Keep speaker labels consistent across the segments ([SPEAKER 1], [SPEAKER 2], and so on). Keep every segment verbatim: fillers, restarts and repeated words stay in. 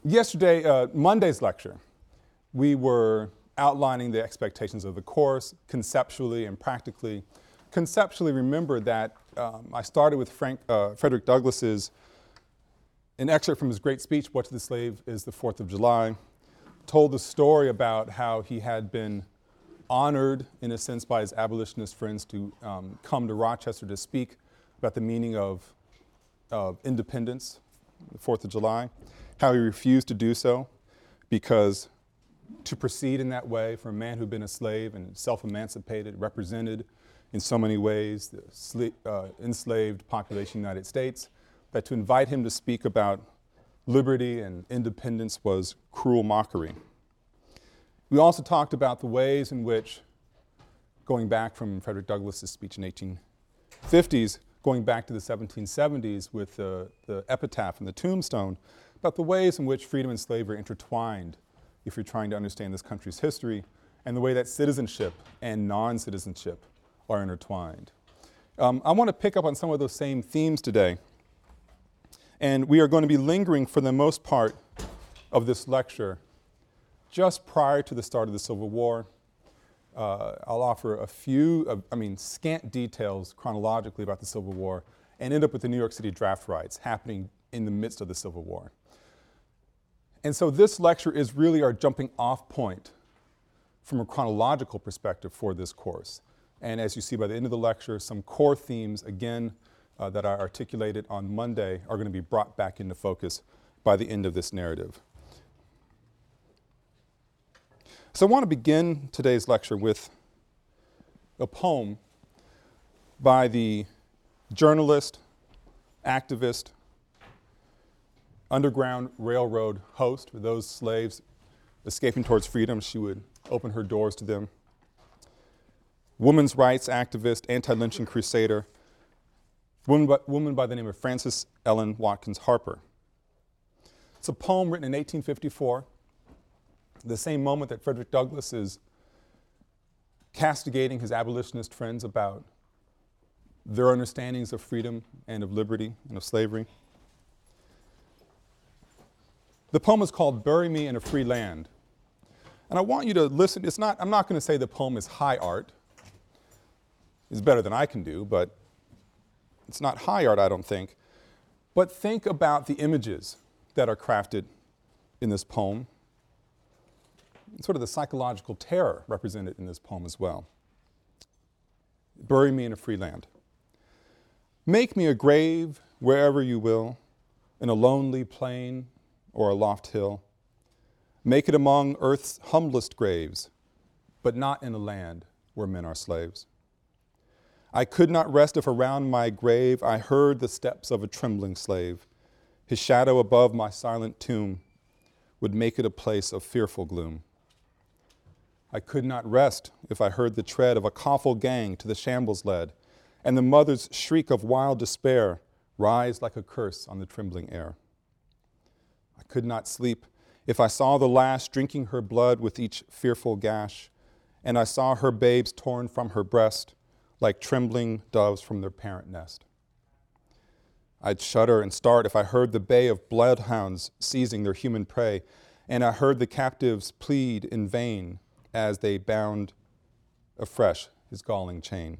[SPEAKER 1] Yesterday, uh, Monday's lecture, we were outlining the expectations of the course conceptually and practically. Conceptually, remember that um, I started with Frank, uh, Frederick Douglass's, an excerpt from his great speech, What to the Slave is the Fourth of July, told the story about how he had been honored, in a sense, by his abolitionist friends to um, come to Rochester to speak about the meaning of, of independence, the Fourth of July, how he refused to do so because to proceed in that way for a man who'd been a slave and self-emancipated, represented in so many ways, the sli- uh, enslaved population of the United States, that to invite him to speak about liberty and independence was cruel mockery. We also talked about the ways in which, going back from Frederick Douglass's speech in eighteen fifties, going back to the seventeen seventies with the, the epitaph and the tombstone, about the ways in which freedom and slavery are intertwined if you're trying to understand this country's history, and the way that citizenship and non-citizenship are intertwined. Um, I want to pick up on some of those same themes today, and we are going to be lingering for the most part of this lecture just prior to the start of the Civil War. Uh, I'll offer a few, uh, I mean, scant details chronologically about the Civil War and end up with the New York City draft riots happening in the midst of the Civil War. And so this lecture is really our jumping off point from a chronological perspective for this course. And as you see by the end of the lecture, some core themes, again, uh, that I articulated on Monday are going to be brought back into focus by the end of this narrative. So I want to begin today's lecture with a poem by the journalist, activist, Underground Railroad host. For those slaves escaping towards freedom, she would open her doors to them. Women's rights activist, anti-lynching crusader, woman by, woman by the name of Frances Ellen Watkins Harper. It's a poem written in eighteen fifty-four, the same moment that Frederick Douglass is castigating his abolitionist friends about their understandings of freedom and of liberty and of slavery. The poem is called Bury Me in a Free Land. And I want you to listen. It's not, I'm not going to say the poem is high art. It's better than I can do, but it's not high art, I don't think. But think about the images that are crafted in this poem, and sort of the psychological terror represented in this poem as well. Bury me in a free land. Make me a grave wherever you will, in a lonely plain or a loft hill. Make it among earth's humblest graves, but not in a land where men are slaves. I could not rest if around my grave I heard the steps of a trembling slave. His shadow above my silent tomb would make it a place of fearful gloom. I could not rest if I heard the tread of a coffle gang to the shambles led, and the mother's shriek of wild despair rise like a curse on the trembling air. I could not sleep if I saw the lash drinking her blood with each fearful gash, and I saw her babes torn from her breast like trembling doves from their parent nest. I'd shudder and start if I heard the bay of bloodhounds seizing their human prey, and I heard the captives plead in vain as they bound afresh his galling chain.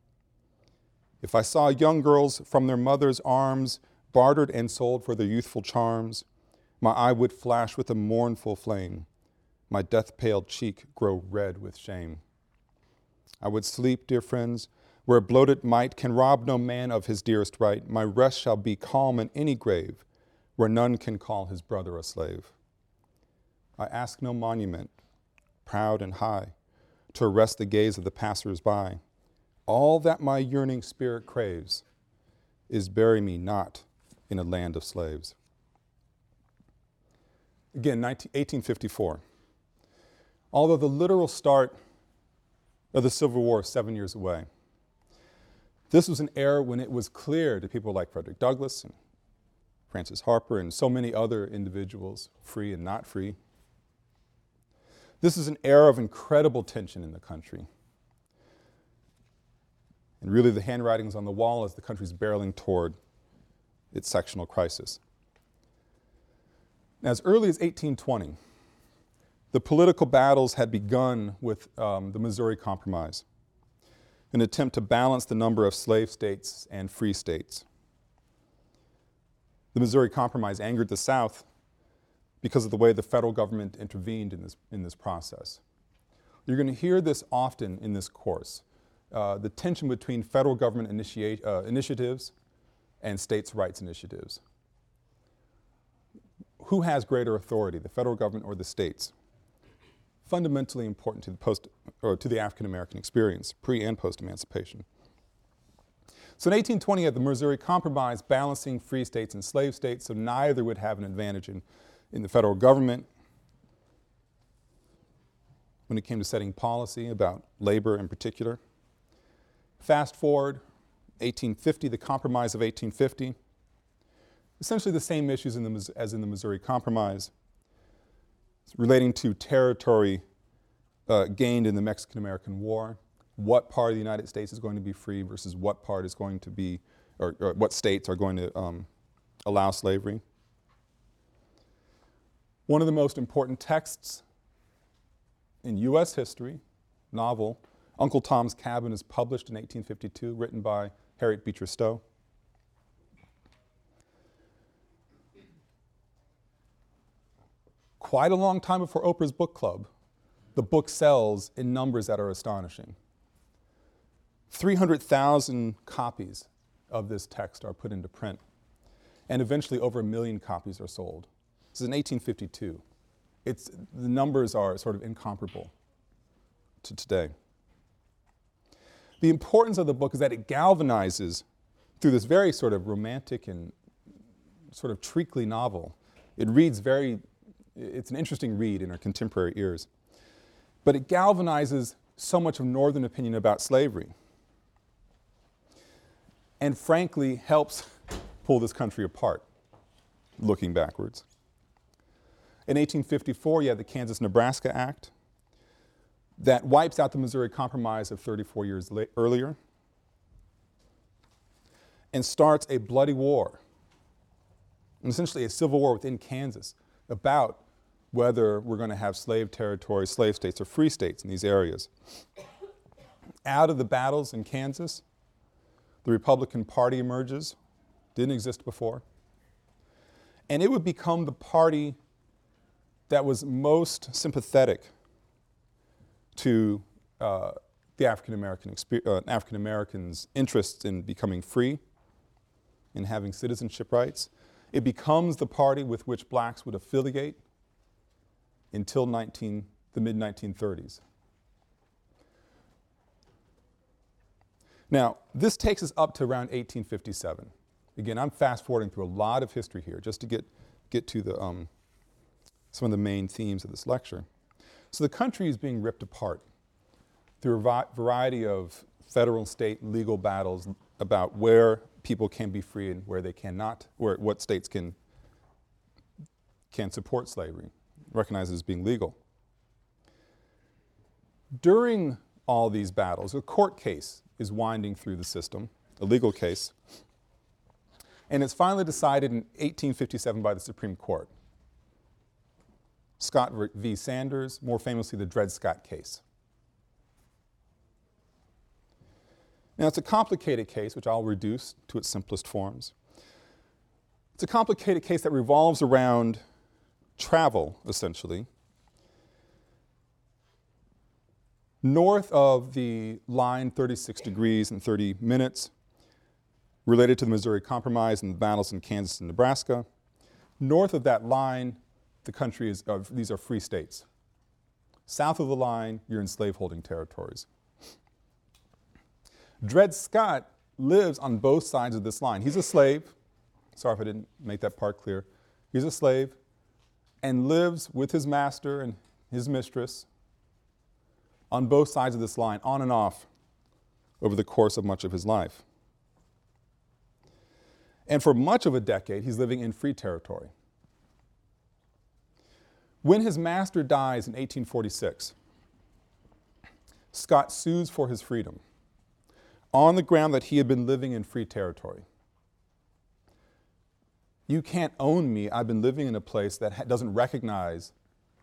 [SPEAKER 1] If I saw young girls from their mother's arms bartered and sold for their youthful charms, my eye would flash with a mournful flame, my death-pale cheek grow red with shame. I would sleep, dear friends, where bloated might can rob no man of his dearest right. My rest shall be calm in any grave, where none can call his brother a slave. I ask no monument, proud and high, to arrest the gaze of the passers-by. All that my yearning spirit craves is bury me not in a land of slaves. Again, eighteen fifty-four. Although the literal start of the Civil War is seven years away, this was an era when it was clear to people like Frederick Douglass and Frances Harper and so many other individuals, free and not free. This is an era of incredible tension in the country. And really the handwriting's on the wall as the country's barreling toward its sectional crisis. As early as eighteen twenty, the political battles had begun with um, the Missouri Compromise, an attempt to balance the number of slave states and free states. The Missouri Compromise angered the South because of the way the federal government intervened in this, in this process. You're going to hear this often in this course, uh, the tension between federal government initiate, uh, initiatives and states' rights initiatives. Who has greater authority, the federal government or the states? Fundamentally important to the post, or to the African American experience, pre and post-emancipation. So in eighteen twenty, you had the Missouri Compromise balancing free states and slave states, so neither would have an advantage in, in the federal government when it came to setting policy about labor in particular. Fast forward, eighteen fifty, the Compromise of eighteen fifty, essentially the same issues in the, as in the Missouri Compromise, relating to territory uh, gained in the Mexican-American War, what part of the United States is going to be free versus what part is going to be, or, or what states are going to um, allow slavery. One of the most important texts in U S history, novel, Uncle Tom's Cabin, is published in eighteen fifty-two, written by Harriet Beecher Stowe. Quite a long time before Oprah's book club, the book sells in numbers that are astonishing. three hundred thousand copies of this text are put into print, and eventually over a million copies are sold. This is in eighteen fifty-two. It's, the numbers are sort of incomparable to today. The importance of the book is that it galvanizes, through this very sort of romantic and sort of treacly novel. It reads very, it's an interesting read in our contemporary ears. But it galvanizes so much of Northern opinion about slavery, and frankly helps pull this country apart, looking backwards. In eighteen fifty-four, you had the Kansas-Nebraska Act that wipes out the Missouri Compromise of thirty-four years la- earlier and starts a bloody war, and essentially a civil war within Kansas about whether we're going to have slave territories, slave states, or free states in these areas. Out of the battles in Kansas, the Republican Party emerges, didn't exist before, and it would become the party that was most sympathetic to uh, the African American exper- uh, African Americans' interests in becoming free, in having citizenship rights. It becomes the party with which blacks would affiliate until nineteen, the mid nineteen thirties. Now, this takes us up to around eighteen fifty-seven. Again, I'm fast forwarding through a lot of history here just to get, get to the, um, some of the main themes of this lecture. So the country is being ripped apart through a vi- variety of federal and state legal battles about where people can be free and where they cannot, where what states can, can support slavery, recognized as being legal. During all these battles, a court case is winding through the system, a legal case, and it's finally decided in eighteen fifty-seven by the Supreme Court. Scott v. Sanders, more famously the Dred Scott case. Now, it's a complicated case, which I'll reduce to its simplest forms. It's a complicated case that revolves around travel, essentially. North of the line thirty-six degrees and thirty minutes, related to the Missouri Compromise and the battles in Kansas and Nebraska. North of that line, the country is, uh, these are free states. South of the line, you're in slaveholding territories. Dred Scott lives on both sides of this line. He's a slave. Sorry if I didn't make that part clear. He's a slave and lives with his master and his mistress on both sides of this line, on and off, over the course of much of his life. And for much of a decade, he's living in free territory. When his master dies in eighteen forty-six, Scott sues for his freedom on the ground that he had been living in free territory. You can't own me. I've been living in a place that ha- doesn't recognize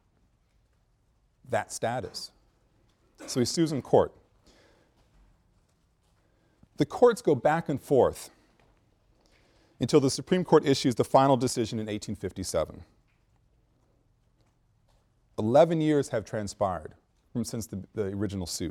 [SPEAKER 1] that status. So he sues in court. The courts go back and forth until the Supreme Court issues the final decision in eighteen fifty-seven. Eleven years have transpired from since the, the original suit.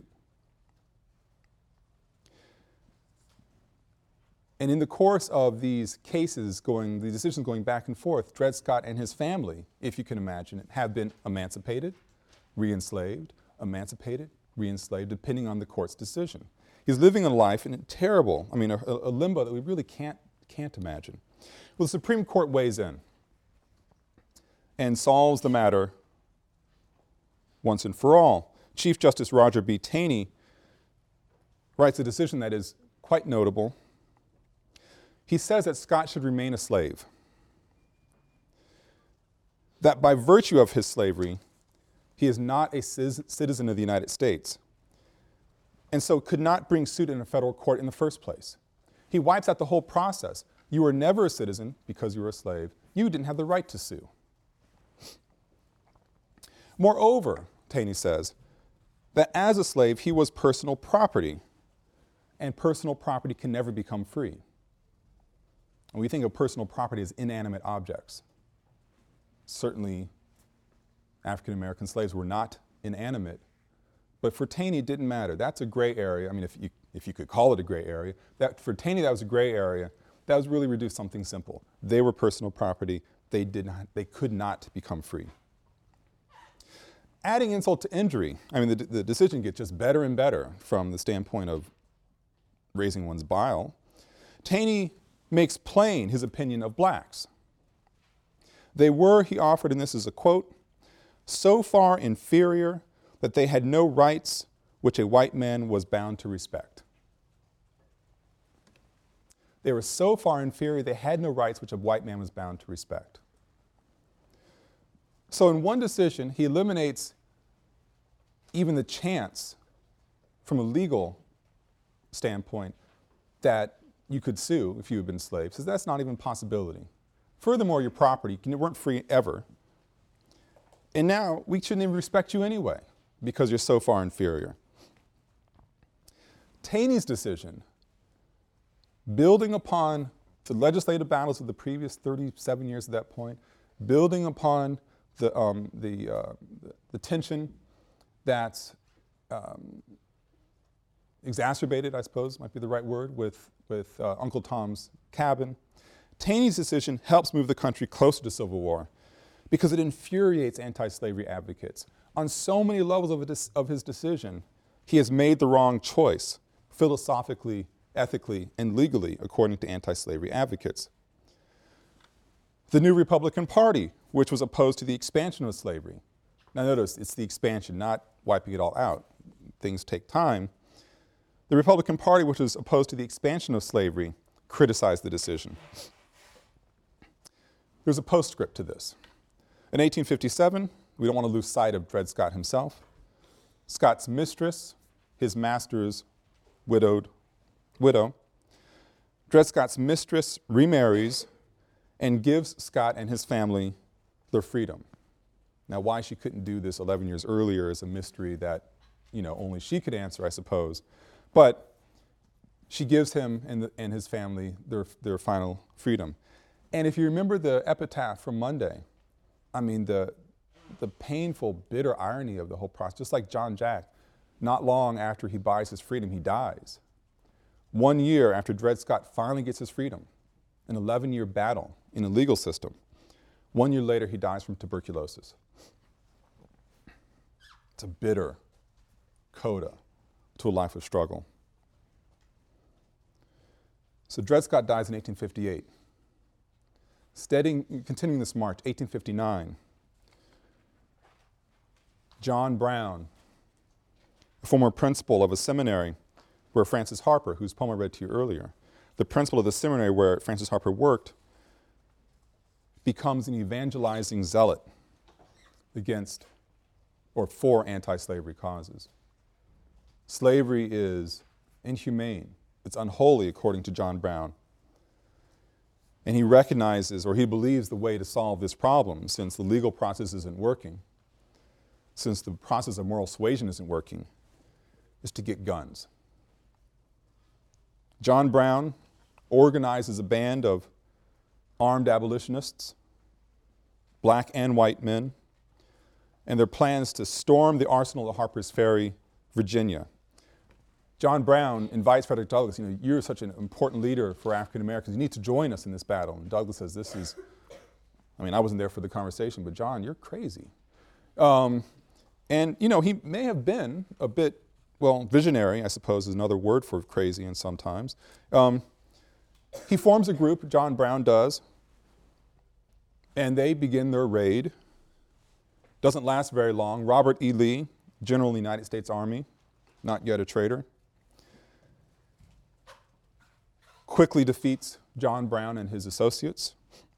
[SPEAKER 1] And in the course of these cases going, the decisions going back and forth, Dred Scott and his family, if you can imagine it, have been emancipated, re-enslaved, emancipated, re-enslaved, depending on the court's decision. He's living a life in a terrible, I mean, a, a limbo that we really can't, can't imagine. Well, the Supreme Court weighs in and solves the matter once and for all. Chief Justice Roger B. Taney writes a decision that is quite notable. He says that Scott should remain a slave, that by virtue of his slavery, he is not a citizen of the United States, and so could not bring suit in a federal court in the first place. He wipes out the whole process. You were never a citizen because you were a slave. You didn't have the right to sue. Moreover, Taney says, that as a slave, he was personal property, and personal property can never become free. And we think of personal property as inanimate objects. Certainly, African-American slaves were not inanimate, but for Taney, it didn't matter. That's a gray area. I mean, if you, if you could call it a gray area. That, for Taney, that was a gray area. That was really reduced to something simple. They were personal property. They, did not, they could not become free. Adding insult to injury, I mean, the, the decision gets just better and better from the standpoint of raising one's bile. Taney makes plain his opinion of blacks. They were, he offered, and this is a quote, so far inferior that they had no rights which a white man was bound to respect. They were so far inferior they had no rights which a white man was bound to respect. So in one decision, he eliminates even the chance from a legal standpoint that you could sue if you had been slaves, because that's not even a possibility. Furthermore, your property, you weren't free ever. And now we shouldn't even respect you anyway because you're so far inferior. Taney's decision, building upon the legislative battles of the previous thirty-seven years at that point, building upon the, um, the, uh, the, the tension that's um, exacerbated, I suppose might be the right word, with, with uh, Uncle Tom's Cabin. Taney's decision helps move the country closer to civil war because it infuriates anti-slavery advocates. On so many levels of, de- of his decision, he has made the wrong choice, philosophically, ethically, and legally, according to anti-slavery advocates. The new Republican Party, which was opposed to the expansion of slavery. Now notice, it's the expansion, not wiping it all out. Things take time. The Republican Party, which was opposed to the expansion of slavery, criticized the decision. There's a postscript to this. In eighteen fifty-seven, we don't want to lose sight of Dred Scott himself. Scott's mistress, his master's widowed widow, Dred Scott's mistress remarries and gives Scott and his family their freedom. Now, why she couldn't do this eleven years earlier is a mystery that, you know, only she could answer, I suppose. But she gives him and, the, and his family their, their final freedom. And if you remember the epitaph from Monday, I mean, the, the painful, bitter irony of the whole process, just like John Jack, not long after he buys his freedom, he dies. One year after Dred Scott finally gets his freedom, an eleven-year battle in a legal system, one year later he dies from tuberculosis. It's a bitter coda to a life of struggle. So Dred Scott dies in eighteen fifty-eight. Steadying, continuing this march, eighteen fifty-nine, John Brown, a former principal of a seminary where Francis Harper, whose poem I read to you earlier, the principal of the seminary where Francis Harper worked, becomes an evangelizing zealot against or for anti-slavery causes. Slavery is inhumane. It's unholy, according to John Brown. And he recognizes, or he believes, the way to solve this problem, since the legal process isn't working, since the process of moral suasion isn't working, is to get guns. John Brown organizes a band of armed abolitionists, black and white men, and their plans to storm the arsenal at Harper's Ferry, Virginia. John Brown invites Frederick Douglass, you know, you're such an important leader for African Americans, you need to join us in this battle. And Douglass says, this is, I mean, I wasn't there for the conversation, but John, you're crazy. Um, and, you know, he may have been a bit, well, visionary, I suppose, is another word for crazy in sometimes. Um, he forms a group, John Brown does, and they begin their raid. Doesn't last very long. Robert E. Lee, General of the United States Army, not yet a traitor, quickly defeats John Brown and his associates.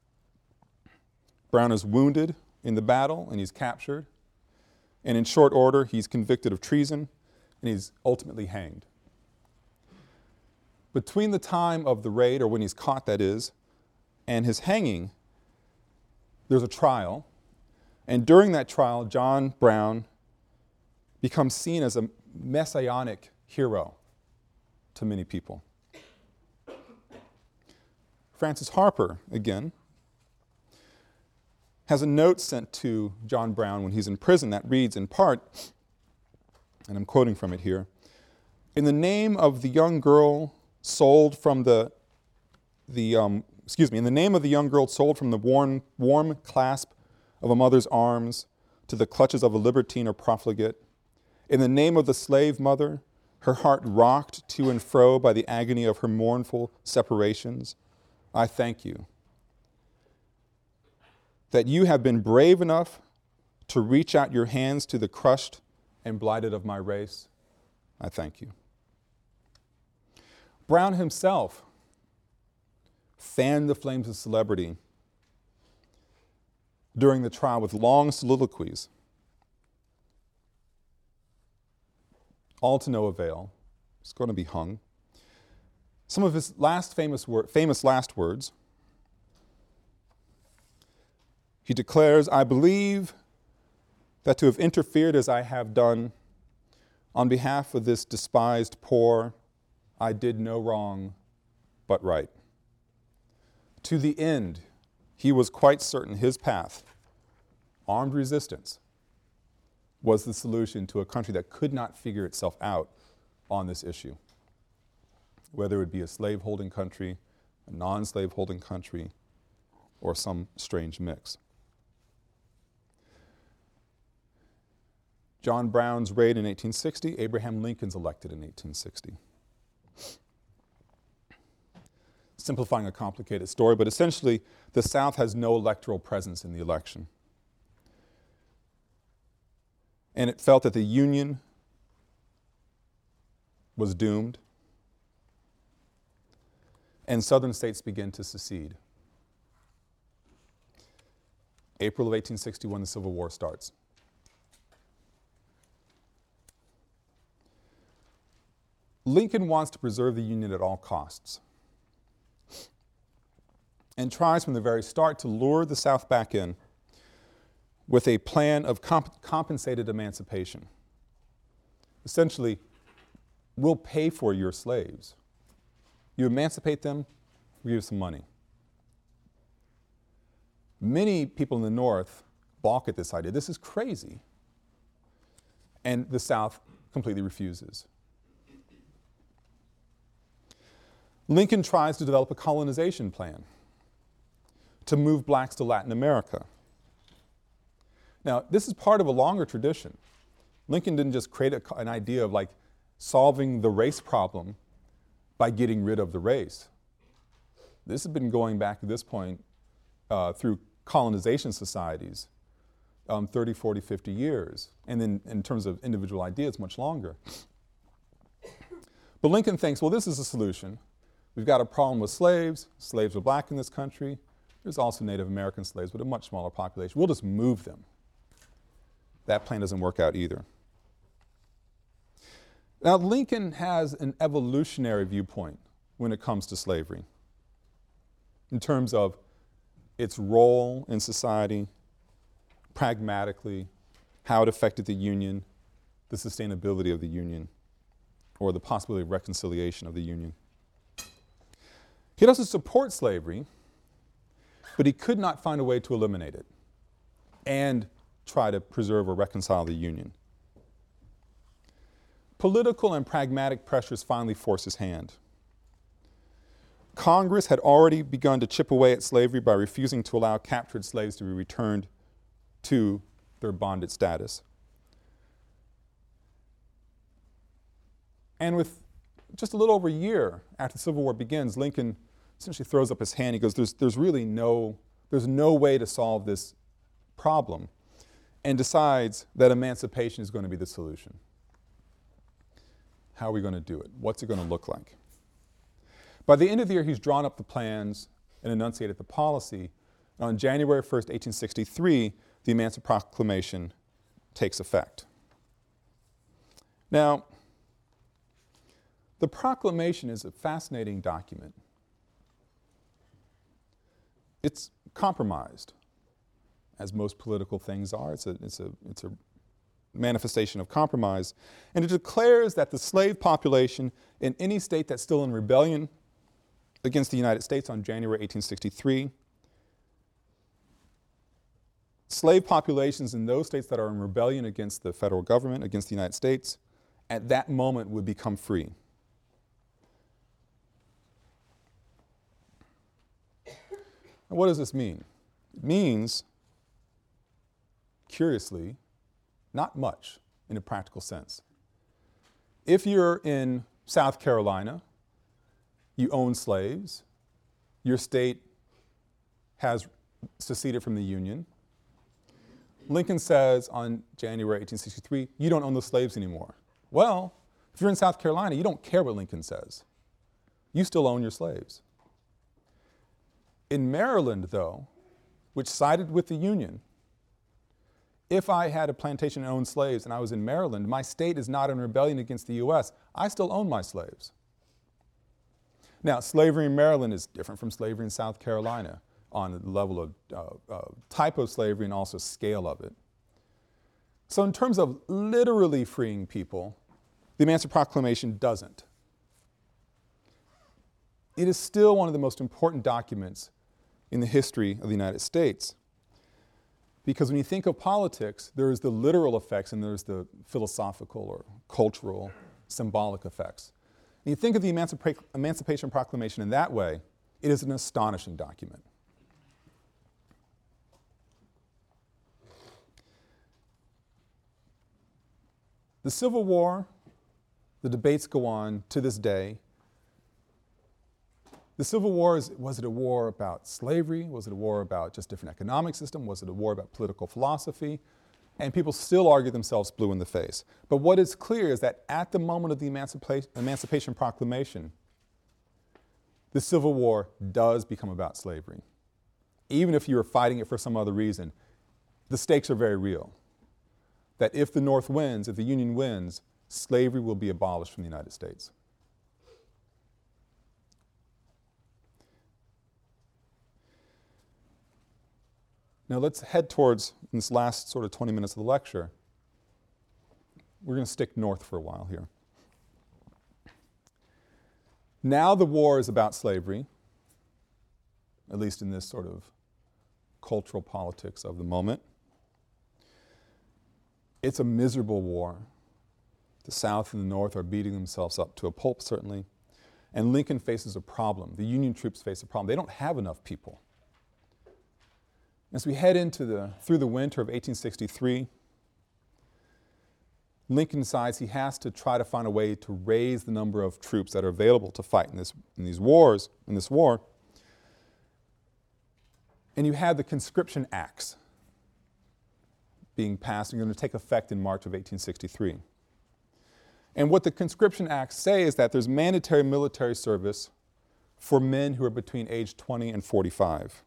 [SPEAKER 1] Brown is wounded in the battle and he's captured. And in short order, he's convicted of treason and he's ultimately hanged. Between the time of the raid, or when he's caught that is, and his hanging, there's a trial. And during that trial, John Brown becomes seen as a messianic hero to many people. Francis Harper, again, has a note sent to John Brown when he's in prison that reads in part, and I'm quoting from it here, "In the name of the young girl sold from the, the um, excuse me, in the name of the young girl sold from the warm, warm clasp of a mother's arms to the clutches of a libertine or profligate, in the name of the slave mother, her heart rocked to and fro by the agony of her mournful separations, I thank you that you have been brave enough to reach out your hands to the crushed and blighted of my race. I thank you." Brown himself fanned the flames of celebrity during the trial with long soliloquies, all to no avail. He's going to be hung. Some of his last famous, wor- famous last words, he declares, "I believe that to have interfered as I have done on behalf of this despised poor, I did no wrong but right. To the end, he was quite certain his path, armed resistance, was the solution to a country that could not figure itself out on this issue, whether it would be a slave-holding country, a non-slave-holding country, or some strange mix." John Brown's raid in eighteen sixty, Abraham Lincoln's elected in eighteen sixty. Simplifying a complicated story, but essentially the South has no electoral presence in the election. And it felt that the Union was doomed, and Southern states began to secede. April of eighteen sixty-one, the Civil War starts. Lincoln wants to preserve the Union at all costs and tries from the very start to lure the South back in with a plan of comp- compensated emancipation. Essentially, we'll pay for your slaves. You emancipate them, we give you some money. Many people in the North balk at this idea. This is crazy. And the South completely refuses. Lincoln tries to develop a colonization plan to move blacks to Latin America. Now, this is part of a longer tradition. Lincoln didn't just create a, an idea of like solving the race problem by getting rid of the race. This has been going back at this point uh, through colonization societies, um, thirty, forty, fifty years. And then in terms of individual ideas, much longer. But Lincoln thinks, well, this is a solution. We've got a problem with slaves. Slaves are black in this country. There's also Native American slaves, but a much smaller population. We'll just move them. That plan doesn't work out either. Now, Lincoln has an evolutionary viewpoint when it comes to slavery. in terms of its role in society, pragmatically, how it affected the Union, the sustainability of the Union, or the possibility of reconciliation of the Union. He doesn't support slavery, but he could not find a way to eliminate it and try to preserve or reconcile the Union. Political and pragmatic pressures finally forced his hand. Congress had already begun to chip away at slavery by refusing to allow captured slaves to be returned to their bonded status. And with just a little over a year after the Civil War begins, Lincoln essentially throws up his hand. He goes, there's, there's really no, there's no way to solve this problem, and decides that emancipation is going to be the solution. How are we going to do it? What's it going to look like? By the end of the year, he's drawn up the plans and enunciated the policy. And on January first, eighteen sixty-three, the Emancipation Proclamation takes effect. Now, the proclamation is a fascinating document. It's compromised, as most political things are. It's a, it's a, it's a manifestation of compromise. And it declares that the slave population in any state that's still in rebellion against the United States on January eighteen sixty-three, slave populations in those states that are in rebellion against the federal government, against the United States, at that moment would become free. And what does this mean? It means, curiously, not much in a practical sense. If you're in South Carolina, you own slaves, your state has seceded from the Union, Lincoln says on January eighteen sixty-three, you don't own the slaves anymore. Well, if you're in South Carolina, you don't care what Lincoln says. You still own your slaves. In Maryland, though, which sided with the Union, if I had a plantation and owned slaves and I was in Maryland, my state is not in rebellion against the U S. I still own my slaves. Now, slavery in Maryland is different from slavery in South Carolina on the level of uh, uh, type of slavery and also scale of it. So in terms of literally freeing people, the Emancipation Proclamation doesn't. It is still one of the most important documents in the history of the United States. Because when you think of politics, there's the literal effects and there's the philosophical or cultural, symbolic effects. When you think of the Emancipa- Emancipation Proclamation in that way, it is an astonishing document. The Civil War, the debates go on to this day. The Civil War, is, was it a war about slavery? Was it a war about just different economic system? Was it a war about political philosophy? And people still argue themselves blue in the face. But what is clear is that at the moment of the Emancipa- Emancipation Proclamation, the Civil War does become about slavery. Even if you were fighting it for some other reason, the stakes are very real. That if the North wins, if the Union wins, slavery will be abolished from the United States. Now let's head towards, in this last sort of twenty minutes of the lecture, we're going to stick north for a while here. Now the war is about slavery, at least in this sort of cultural politics of the moment. It's a miserable war. The South and the North are beating themselves up to a pulp, certainly. And Lincoln faces a problem. The Union troops face a problem. They don't have enough people. As we head into the, through the winter of eighteen sixty-three, Lincoln decides he has to try to find a way to raise the number of troops that are available to fight in, this, in these wars, in this war. And you have the Conscription Acts being passed and going to take effect in March of eighteen sixty-three. And what the Conscription Acts say is that there's mandatory military service for men who are between age twenty and forty-five.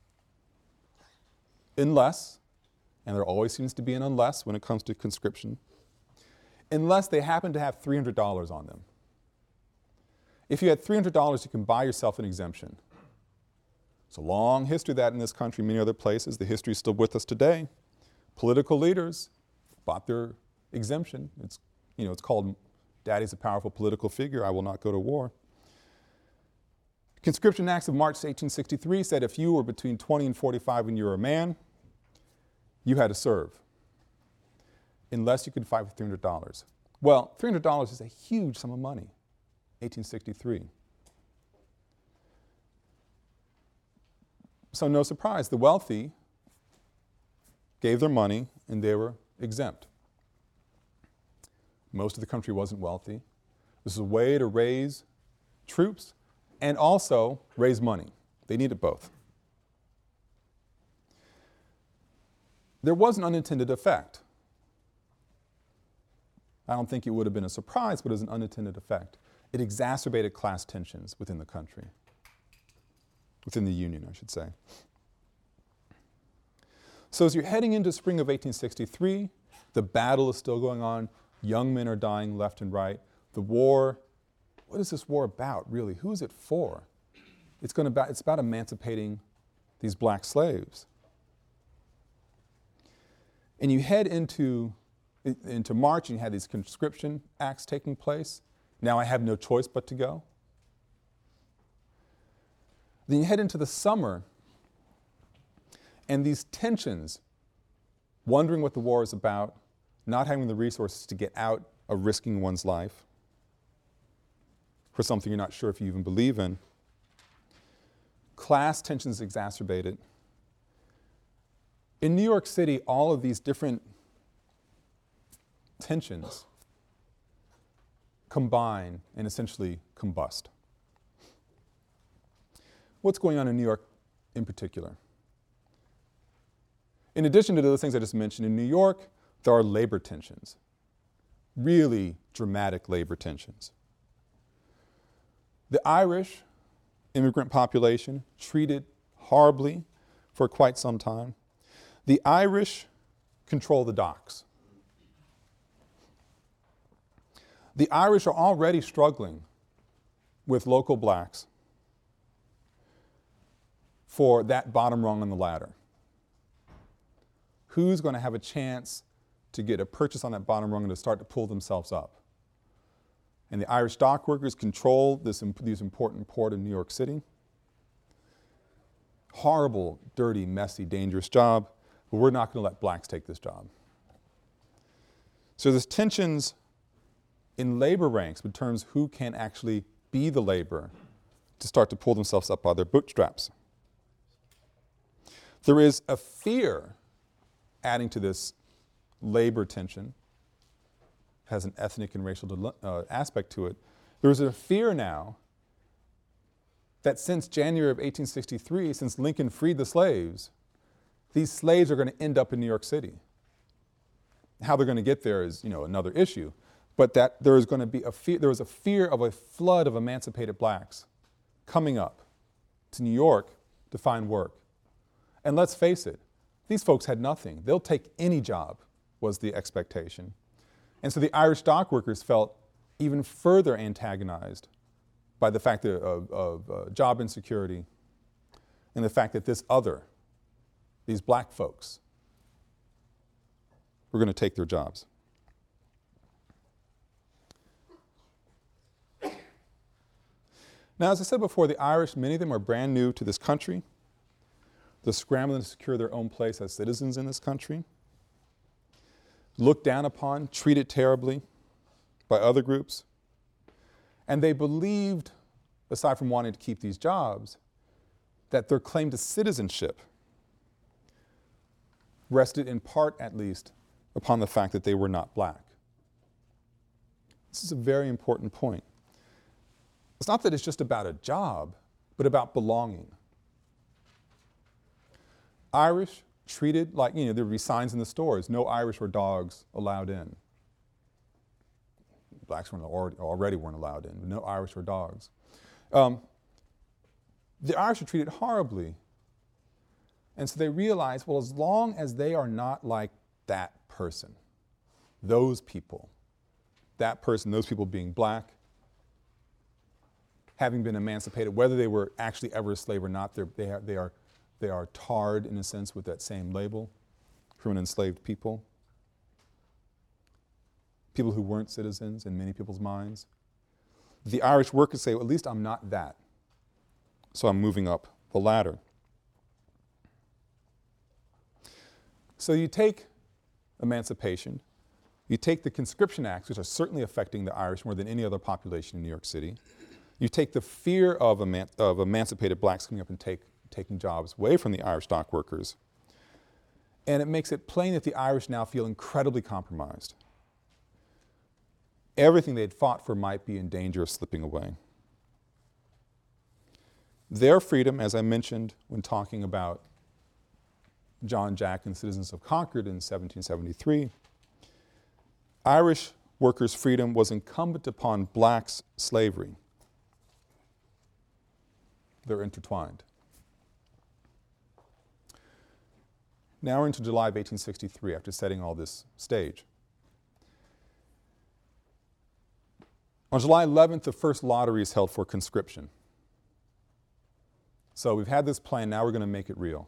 [SPEAKER 1] Unless, and there always seems to be an unless when it comes to conscription, unless they happen to have three hundred dollars on them. If you had three hundred dollars, you can buy yourself an exemption. It's a long history of that in this country, many other places. The history is still with us today. Political leaders bought their exemption. It's, you know, it's called Daddy's a powerful political figure, I will not go to war. Conscription Acts of March eighteen sixty-three said if you were between twenty and forty-five and you were a man, you had to serve, unless you could fight for three hundred dollars. Well, three hundred dollars is a huge sum of money, eighteen sixty-three. So no surprise, the wealthy gave their money and they were exempt. Most of the country wasn't wealthy. This is a way to raise troops and also raise money. They needed both. There was an unintended effect. I don't think it would have been a surprise, but it was an unintended effect. It exacerbated class tensions within the country. Within the Union, I should say. So as you're heading into spring of eighteen sixty-three, the battle is still going on. Young men are dying left and right. The war, what is this war about, really? Who is it for? It's, going to, it's about emancipating these black slaves. And you head into, into March and you have these conscription acts taking place. Now I have no choice but to go. Then you head into the summer, and these tensions, wondering what the war is about, not having the resources to get out of risking one's life for something you're not sure if you even believe in. Class tensions exacerbated. In New York City, all of these different tensions combine and essentially combust. What's going on in New York in particular? In addition to those things I just mentioned, in New York, there are labor tensions, really dramatic labor tensions. The Irish immigrant population treated horribly for quite some time. The Irish control the docks. The Irish are already struggling with local blacks for that bottom rung on the ladder. Who's going to have a chance to get a purchase on that bottom rung and to start to pull themselves up? And the Irish dock workers control this, this important port in New York City. Horrible, dirty, messy, dangerous job, but we're not going to let blacks take this job. So there's tensions in labor ranks in terms of who can actually be the laborer to start to pull themselves up by their bootstraps. There is a fear adding to this labor tension, has an ethnic and racial uh, aspect to it. There is a fear now that since January of eighteen sixty-three, since Lincoln freed the slaves, these slaves are going to end up in New York City. How they're going to get there is, you know, another issue, but that there is going to be a fear, there is a fear of a flood of emancipated blacks coming up to New York to find work. And let's face it, these folks had nothing. They'll take any job, was the expectation. And so the Irish dock workers felt even further antagonized by the fact that, of, of uh, job insecurity and the fact that this other, these black folks, were going to take their jobs. Now, as I said before, the Irish, many of them are brand new to this country. They're scrambling to secure their own place as citizens in this country. Looked down upon, treated terribly by other groups. And they believed, aside from wanting to keep these jobs, that their claim to citizenship rested in part, at least, upon the fact that they were not black. This is a very important point. It's not that it's just about a job, but about belonging. Irish treated like, you know, there would be signs in the stores, no Irish or dogs allowed in. Blacks weren't already, already weren't allowed in, no Irish or dogs. Um, the Irish are treated horribly. And so they realized, well, as long as they are not like that person, those people, that person, those people being black, having been emancipated, whether they were actually ever a slave or not, they are, they are, they are tarred, in a sense, with that same label from an enslaved people. People who weren't citizens in many people's minds. The Irish workers say, well, at least I'm not that, so I'm moving up the ladder. So you take emancipation, you take the conscription acts, which are certainly affecting the Irish more than any other population in New York City. You take the fear of, eman- of emancipated blacks coming up and take, taking jobs away from the Irish dock workers, and it makes it plain that the Irish now feel incredibly compromised. Everything they'd fought for might be in danger of slipping away. Their freedom, as I mentioned when talking about John Jack and the Citizens of Concord in seventeen seventy-three, Irish workers' freedom was incumbent upon blacks' slavery. They're intertwined. Now we're into July of eighteen sixty-three, after setting all this stage. On July eleventh, the first lottery is held for conscription. So we've had this plan, now we're going to make it real.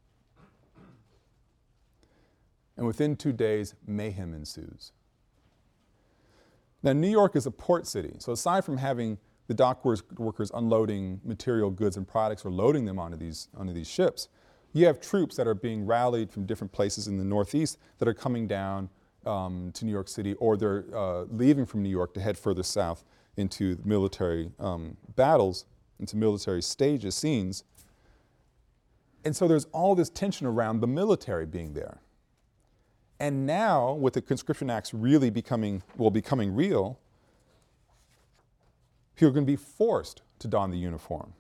[SPEAKER 1] And within two days, mayhem ensues. Now, New York is a port city, so aside from having the dock workers unloading material goods and products or loading them onto these, onto these ships, you have troops that are being rallied from different places in the Northeast that are coming down um, to New York City, or they're uh, leaving from New York to head further south into military um, battles, into military stages, scenes. And so there's all this tension around the military being there. And now, with the conscription acts really becoming, well, becoming real, people are going to be forced to don the uniform.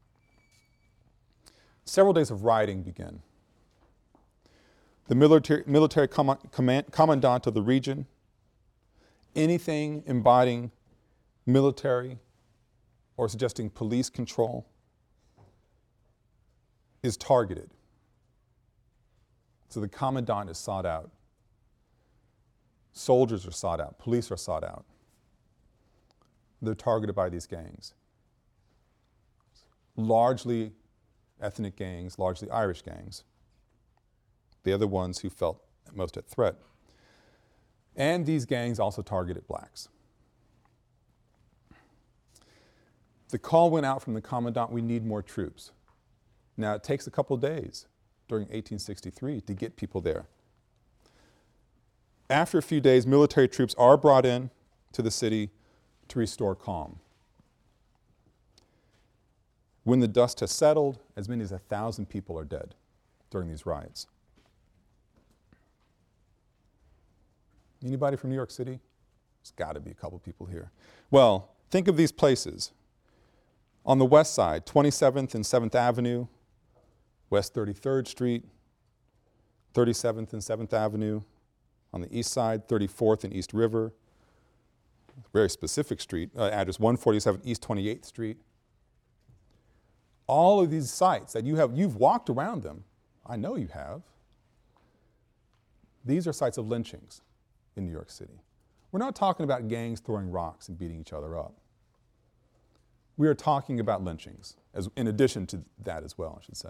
[SPEAKER 1] Several days of rioting begin. The military, military com- command, commandant of the region, anything embodying military or suggesting police control is targeted. So the commandant is sought out. Soldiers are sought out. Police are sought out. They're targeted by these gangs. Largely ethnic gangs, largely Irish gangs. They're the ones who felt most at threat. And these gangs also targeted blacks. The call went out from the commandant, we need more troops. Now it takes a couple days during eighteen sixty-three to get people there. After a few days, military troops are brought in to the city to restore calm. When the dust has settled, as many as a thousand people are dead during these riots. Anybody from New York City? There's got to be a couple people here. Well, think of these places. On the west side, twenty-seventh and seventh Avenue, West thirty-third Street, thirty-seventh and seventh Avenue. On the east side, thirty-fourth and East River. Very specific street, uh, address one forty-seven East twenty-eighth Street. All of these sites that you have, you've walked around them. I know you have. These are sites of lynchings in New York City. We're not talking about gangs throwing rocks and beating each other up. We are talking about lynchings, as in addition to that as well, I should say.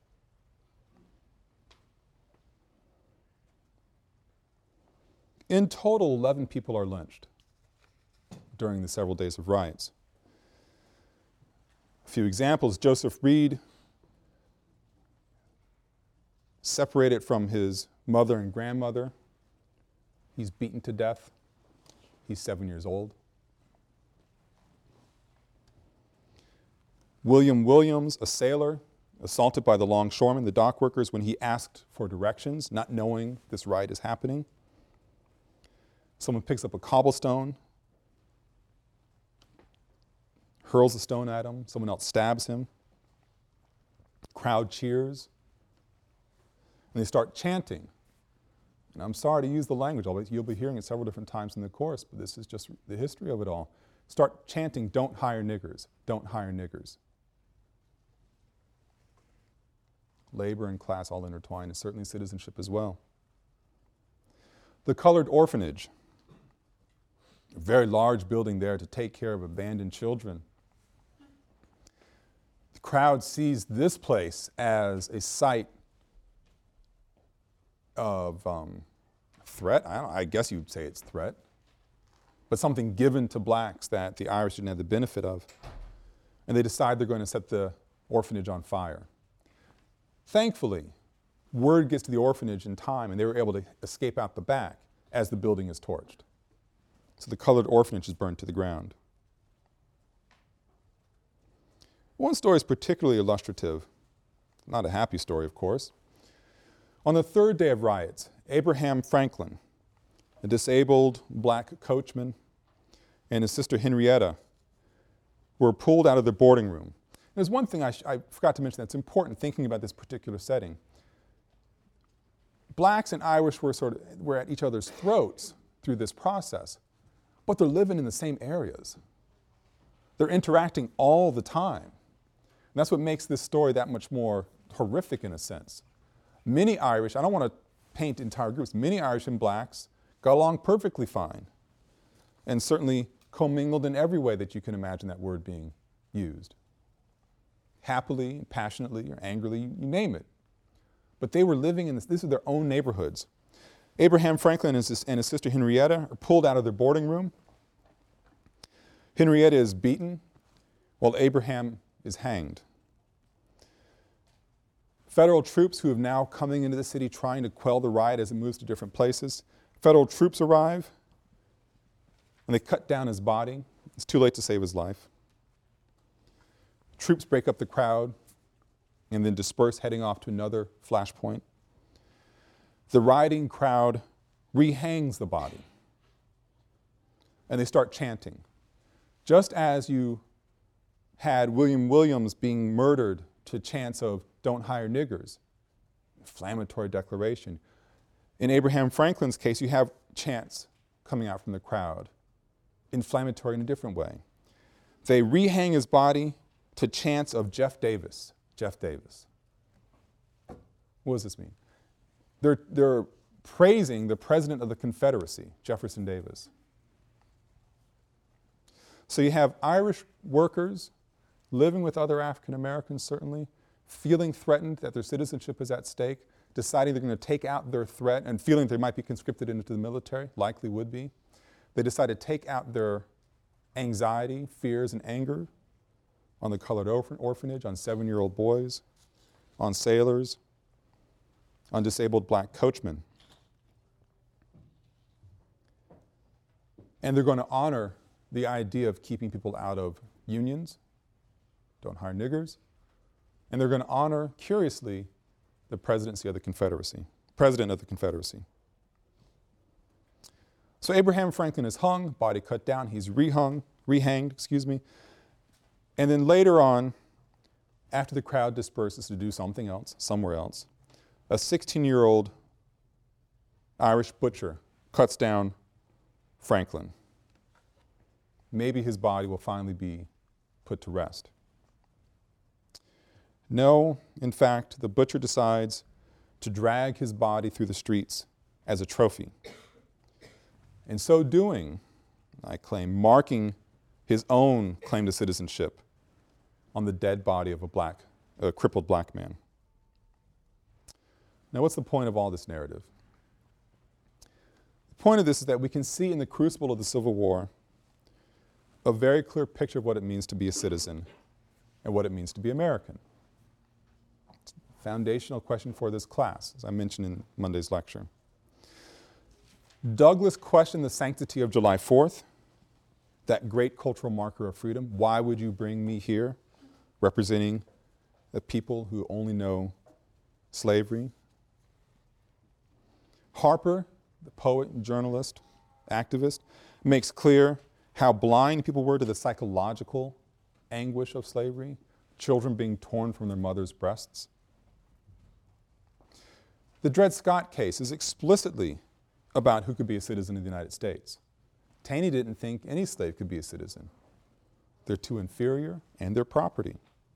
[SPEAKER 1] In total, eleven people are lynched during the several days of riots. A few examples: Joseph Reed, separated from his mother and grandmother. He's beaten to death. He's seven years old. William Williams, a sailor, assaulted by the longshoremen, the dock workers, when he asked for directions, not knowing this riot is happening. Someone picks up a cobblestone, hurls a stone at him. Someone else stabs him. Crowd cheers. And they start chanting. And I'm sorry to use the language, although you'll be hearing it several different times in the course, but this is just the history of it all. Start chanting, "Don't hire niggers, don't hire niggers." Labor and class all intertwined, and certainly citizenship as well. The Colored Orphanage, a very large building there to take care of abandoned children. The crowd sees this place as a site of um, threat. I, don't, I guess you'd say it's threat, but something given to blacks that the Irish didn't have the benefit of. And they decide they're going to set the orphanage on fire. Thankfully, word gets to the orphanage in time, and they were able to escape out the back as the building is torched. So the colored orphanage is burned to the ground. One story is particularly illustrative, not a happy story, of course. On the third day of riots, Abraham Franklin, a disabled black coachman, and his sister Henrietta were pulled out of their boarding room. There's one thing I, sh- I forgot to mention that's important thinking about this particular setting. Blacks and Irish were sort of were at each other's throats through this process, but they're living in the same areas. They're interacting all the time. And that's what makes this story that much more horrific in a sense. Many Irish, I don't want to paint entire groups, many Irish and blacks got along perfectly fine and certainly commingled in every way that you can imagine that word being used. Happily, passionately, or angrily, you name it. But they were living in this, these are their own neighborhoods. Abraham Franklin and his, and his sister Henrietta are pulled out of their boarding room. Henrietta is beaten while Abraham is hanged. Federal troops who have now coming into the city trying to quell the riot as it moves to different places. Federal troops arrive and they cut down his body. It's too late to save his life. Troops break up the crowd and then disperse, heading off to another flashpoint. The rioting crowd rehangs the body and they start chanting. Just as you had William Williams being murdered to chants of "Don't hire niggers," inflammatory declaration. In Abraham Franklin's case, you have chants coming out from the crowd, inflammatory in a different way. They rehang his body to chants of Jeff Davis, Jeff Davis. What does this mean? They're, they're praising the president of the Confederacy, Jefferson Davis. So you have Irish workers living with other African Americans, certainly, feeling threatened that their citizenship is at stake, deciding they're going to take out their threat and feeling they might be conscripted into the military, likely would be. They decide to take out their anxiety, fears, and anger on the colored orphan- orphanage, on seven-year-old boys, on sailors, on disabled black coachmen. And they're going to honor the idea of keeping people out of unions, don't hire niggers, and they're going to honor, curiously, the presidency of the Confederacy, president of the Confederacy. So Abraham Franklin is hung, body cut down, he's rehung, rehanged, excuse me, and then later on, after the crowd disperses to do something else, somewhere else, a sixteen-year-old Irish butcher cuts down Franklin. Maybe his body will finally be put to rest. No, in fact, the butcher decides to drag his body through the streets as a trophy. In so doing, I claim, marking his own claim to citizenship on the dead body of a black, a crippled black man. Now, what's the point of all this narrative? The point of this is that we can see in the crucible of the Civil War a very clear picture of what it means to be a citizen and what it means to be American. It's a foundational question for this class, as I mentioned in Monday's lecture. Douglass questioned the sanctity of July fourth, that great cultural marker of freedom. Why would you bring me here, representing a people who only know slavery? Harper, the poet and journalist, activist, makes clear how blind people were to the psychological anguish of slavery, children being torn from their mother's breasts. The Dred Scott case is explicitly about who could be a citizen of the United States. Taney didn't think any slave could be a citizen. They're too inferior and they're property.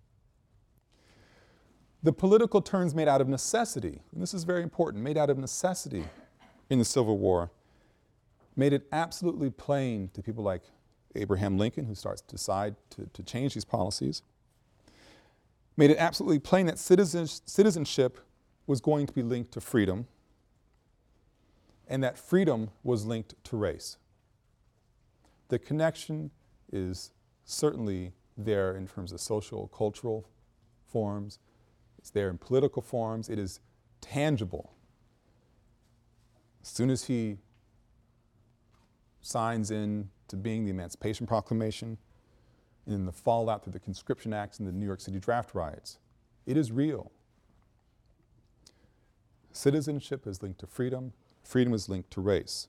[SPEAKER 1] The political turns made out of necessity, and this is very important, made out of necessity in the Civil War, made it absolutely plain to people like Abraham Lincoln, who starts to decide to, to change these policies, made it absolutely plain that citizens, citizenship was going to be linked to freedom, and that freedom was linked to race. The connection is certainly there in terms of social, cultural forms. It's there in political forms. It is tangible. As soon as he signs in to being the Emancipation Proclamation, and in the fallout through the Conscription Acts and the New York City draft riots, it is real. Citizenship is linked to freedom. Freedom is linked to race.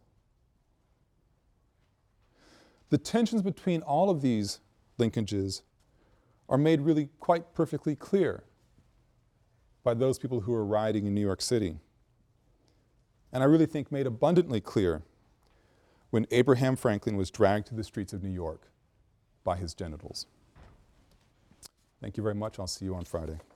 [SPEAKER 1] The tensions between all of these linkages are made really quite perfectly clear by those people who are rioting in New York City. And I really think made abundantly clear when Abraham Franklin was dragged to the streets of New York by his genitals. Thank you very much. I'll see you on Friday.